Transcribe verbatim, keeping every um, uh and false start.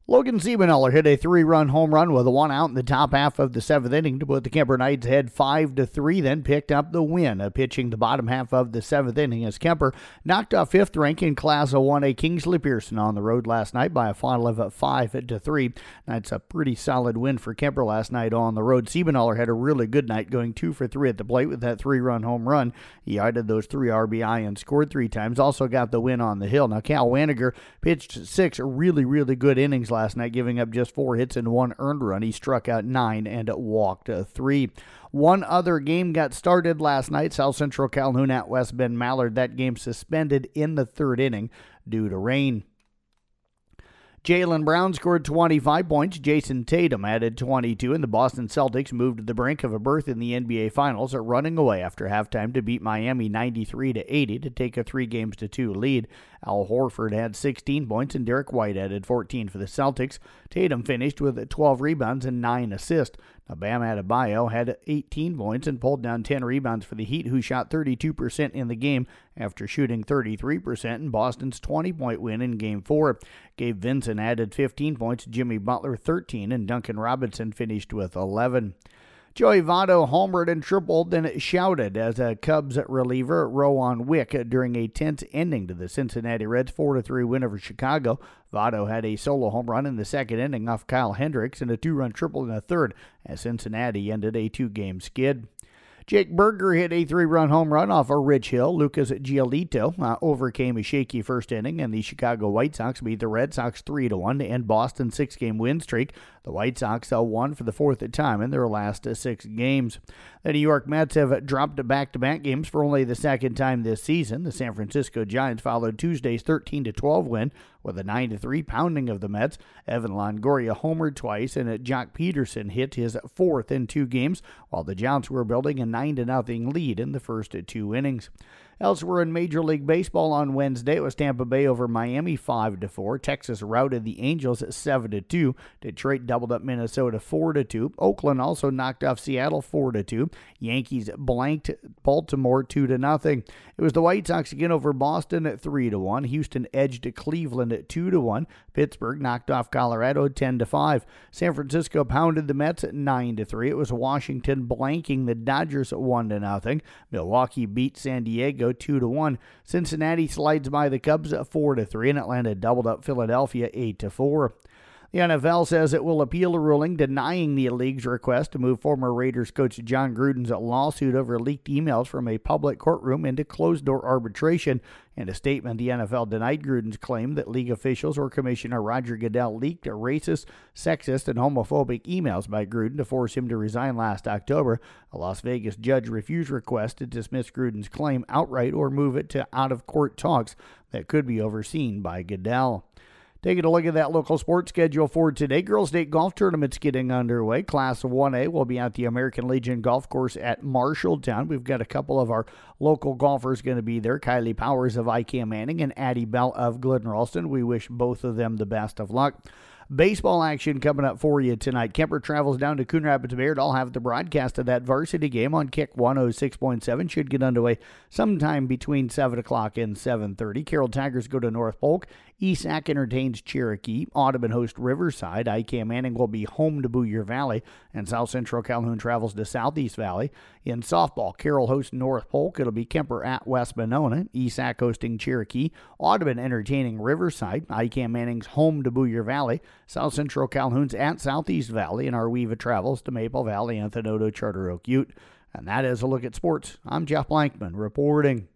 Logan Siebenthaler hit a three-run home run with a one out in the top half of the seventh inning to put the Kemper Knights ahead five to three, then picked up the win, uh, pitching the bottom half of the seventh inning as Kemper knocked off fifth rank in Class one A Kingsley Pearson on the road last night by a final of five to three. That's a pretty solid win for Kemper last night on the road. Siebenthaler had a really good night, going two for three at the plate with that three-run home run. He added those three R B I and scored three times. Also got the win on the hill. Now, Cal Waniger pitched six really, really good innings last night, giving up just four hits and one earned run. He struck out nine and walked three. One other game got started last night. South Central Calhoun at West Bend Mallard. That game suspended in the third inning due to rain. Jaylen Brown scored twenty-five points. Jason Tatum added twenty-two, and the Boston Celtics moved to the brink of a berth in the N B A Finals, running away after halftime to beat Miami ninety-three to eighty to take a three games to two lead. Al Horford had sixteen points, and Derek White added fourteen for the Celtics. Tatum finished with twelve rebounds and nine assists. Now, Bam Adebayo had eighteen points and pulled down ten rebounds for the Heat, who shot thirty-two percent in the game after shooting thirty-three percent in Boston's twenty-point win in Game four. Gabe Vincent added fifteen points, Jimmy Butler thirteen, and Duncan Robinson finished with eleven. Joey Votto homered and tripled, then shouted as a Cubs reliever Rowan Wick during a tense ending to the Cincinnati Reds four to three win over Chicago. Votto had a solo home run in the second inning off Kyle Hendricks and a two-run triple in the third as Cincinnati ended a two-game skid. Jake Berger hit a three-run home run off of Rich Hill. Lucas Giolito uh, overcame a shaky first inning, and the Chicago White Sox beat the Red Sox three to one to end Boston's six-game win streak. The White Sox uh, won for the fourth time in their last uh, six games. The New York Mets have dropped back-to-back games for only the second time this season. The San Francisco Giants followed Tuesday's thirteen to twelve win with a nine to three pounding of the Mets. Evan Longoria homered twice, and Jock Peterson hit his fourth in two games, while the Giants were building a nine to nothing lead in the first two innings. Elsewhere in Major League Baseball on Wednesday, it was Tampa Bay over Miami five to four. Texas routed the Angels seven to two. Detroit doubled up Minnesota four to two. Oakland also knocked off Seattle four to two. Yankees blanked Baltimore two to nothing. It was the White Sox again over Boston at three to one. Houston edged Cleveland at two to one. Pittsburgh knocked off Colorado ten to five. San Francisco pounded the Mets at nine to three. It was Washington blanking the Dodgers one to nothing. Milwaukee beat San Diego two to one. Cincinnati slides by the Cubs four to three, and Atlanta doubled up Philadelphia eight to four. The N F L says it will appeal a ruling denying the league's request to move former Raiders coach John Gruden's lawsuit over leaked emails from a public courtroom into closed-door arbitration. In a statement, the N F L denied Gruden's claim that league officials or Commissioner Roger Goodell leaked racist, sexist, and homophobic emails by Gruden to force him to resign last October. A Las Vegas judge refused requests to dismiss Gruden's claim outright or move it to out-of-court talks that could be overseen by Goodell. Taking a look at that local sports schedule for today, Girls State Golf Tournament's getting underway. Class one A will be at the American Legion Golf Course at Marshalltown. We've got a couple of our local golfers going to be there, Kylie Powers of I C A M Manning and Addie Bell of Glidden Ralston. We wish both of them the best of luck. Baseball action coming up for you tonight. Kemper travels down to Coon Rapids Bayard. I'll have the broadcast of that varsity game on Kick one oh six point seven. Should get underway sometime between seven o'clock and seven thirty. Carroll Tigers go to North Polk. E S A C entertains Cherokee. Audubon hosts Riverside. I C A M Manning will be home to Boyer Valley. And South Central Calhoun travels to Southeast Valley. In softball, Carroll hosts North Polk. It'll be Kemper at West Monona. E S A C hosting Cherokee. Audubon entertaining Riverside. I C A M Manning's home to Boyer Valley. South Central Calhoun's at Southeast Valley. And Arweva travels to Maple Valley, Anthony Charter Oak Ute. And that is a look at sports. I'm Jeff Blankman reporting.